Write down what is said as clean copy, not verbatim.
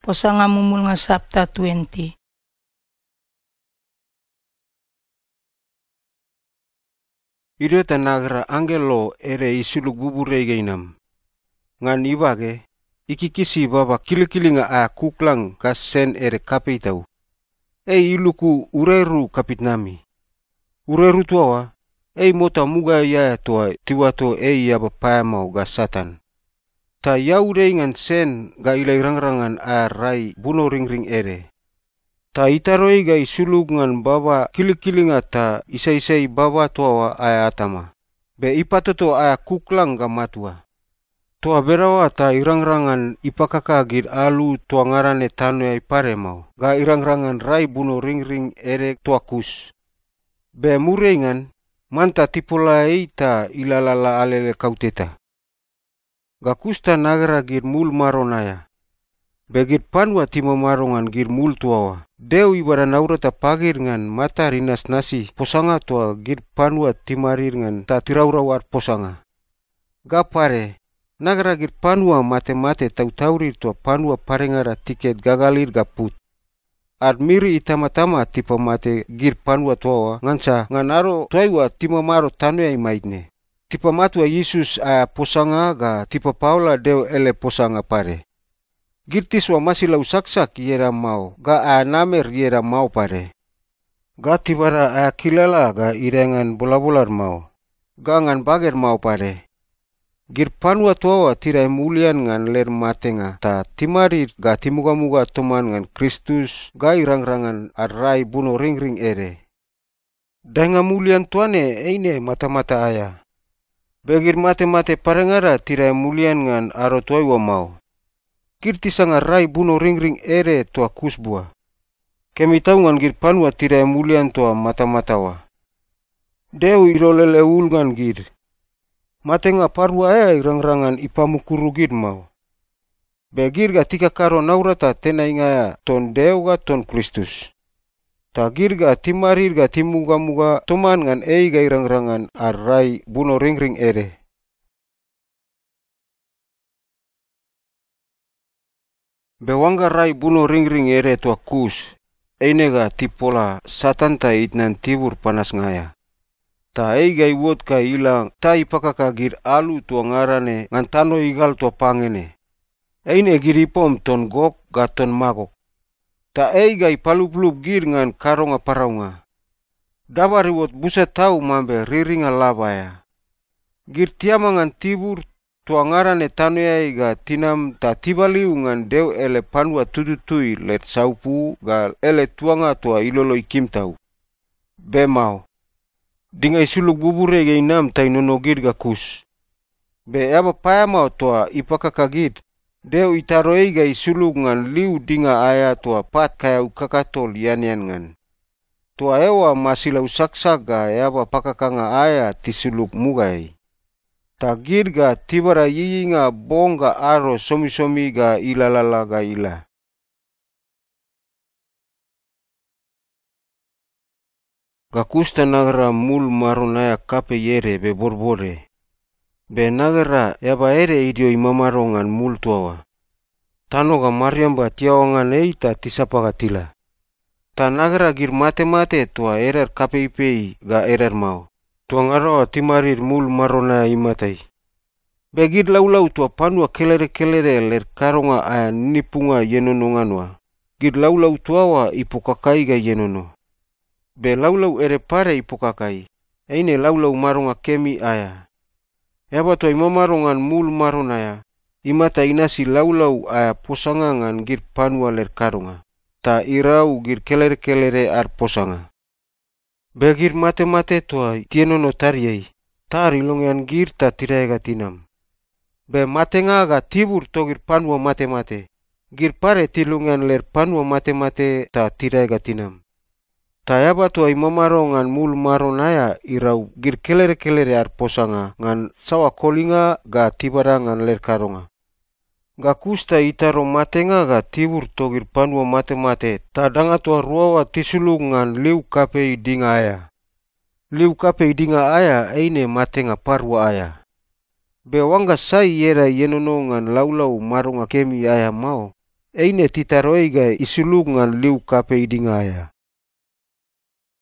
Posanga mumul nga Sabta 20. Iro tanagra angelo ere isuluk bubure gainam. Ngan ibage, ikikisi baba kilikilinga a kuklang kasen ere kapitau. Iluku ureru kapitnami. Ureru tuawa, mota muga ya tua tiwato yaba payamau ga satan. Ta yaure ngan sen ga ilai rangrangan a rai buno ringring ere. Ta itaroi ga isuluk ngan baba kilikilinga ta isai baba tuawa aya atama. Be ipatoto aya kuklang ga matua. Tua berawa ta irangrangan ipakaka gir alu tua ngarane tano ya ipare mau. Ga irangrangan rai buno ringring ere tua kus. Be murengan manta tipola ta ilalala alele kauteta. Ga kusta nagara gir mul maronaya. Be gir panwa timo marongan gir mul tuawa. Deu ibara naurata pagir ngan mata rinas nasi posanga tua gir panwa timarir ngan ta tiraurawar posanga. Ga pare. Nagara gir panua mate-mate tau-taurir tua panua parengara tiket gagalir gaput. Admiri itama-tama tipa mate gir panua tuawa ngansa nganaro tuaiwa tima maro tanu ya imaitne. Tipa matua Yesus aya posanga ga tipa Paula deo ele posanga pare. Gir tiswa masih lau saksak yera mau ga aya namer yera mau pare. Ga tibara aya kilala ga irengan bola-bolar mau. Ga ngan bager mau pare. Gir panua tuawa tirai mulian ngan ler matenga ta timarir ga timuga-muga toman ngan Kristus ga irangrangan arrai buno ringring ere. Dainga mulian tuane eine mata-mata aya. Begir mate-mate parengara tirai mulian ngan aro tuaiwa mau. Gir tisanga rai buno ringring ere tua kusbua. Kemi tau ngan gir panua tirai mulian tua mata-mata wa. Deu irolele ul ngan gir. Matenga parua irangrangan ipamukuru gir mau. Begir ga tika karo naurata tena ingaya ton deu ga ton Kristus. Tagir ga timarir ga timuga-muga toman ngan ga irangrangan arrai buno ringring ere. Bewangga rai buno ringring ere tua kus. Ga tipola satan ta itnan tibur panas ngaya. Ta ga iwot ka ilang ta ipakaka gir alu tua ngarane ngan tano igal tua pangene. Giripom ton gok ga ton magok. Ta ga ipalup-lup gir ngan karonga paraunga. Dabar iwot buset tau mambe riringa labaya. Gir tiama ngan tibur tua ngarane tano ga tinam ta tibaliu ngan deu ele panua tututui let saupu ga ele tuanga tua ilolo ikim tau. Bemau. Dingai suluk bubure ge inam tai nonogir ga kus. Be aba payamau toa ipakakagid. Deu itaroi ga isuluk ngan liu dinga aya toa pat kaya ukakatol yanian ngan. Toa ewa masilau saksak ga aba pakakanga aya tisuluk mugai. Tagir ga tibara yiyinga bong ga aro somi-somi ga ilalala ga ila. Gakusta nagara mul maronaya kape yere be borbore. Be nagara yaba ere idio imamarongan mul tuawa. Tano ga mariamba tiawangan ta tisapa tila. Ta nagara gir mate-mate tua erer kape ipei ga erer mau. Tua ngaroa timarir mul maronaya imatai. Be gir laulau tua panua kelere-kelere ler karonga aya nipunga yenononganwa. Gir laulau tuawa ipukakai ga yenono. Be laulau ere pare ipukakai. Laulau maronga kemi aya. Eba toa imamarongan mul maronaya. Imata inasi laulau aya posanga ngan gir panua ler karonga. Ta irau gir kelere-kelere ar posanga. Be gir mate-mate toa tienono tariai. Tar ilongean gir ta tiraega tinam. Be matenga ga tibur to gir panua mate-mate. Gir pare tilungan ler panua mate-mate ta tiraega tinam. Tayaba tua imamarongan mul maronaya irau gir kelere-kelere ar posanga ngan sawa kolinga ga tibara ngan ler karonga. Ga kusta itaro matenga ga tibur to gir panua mate-mate ta danga tua ruawa tisuluk ngan liu kape dinga aya. Liu kape dinga aya matenga parwa aya. Be wangga sai yera yenono ngan laulau maronga kemi aya mau. eine titaroi ga isuluk ngan liu kapei dingaya.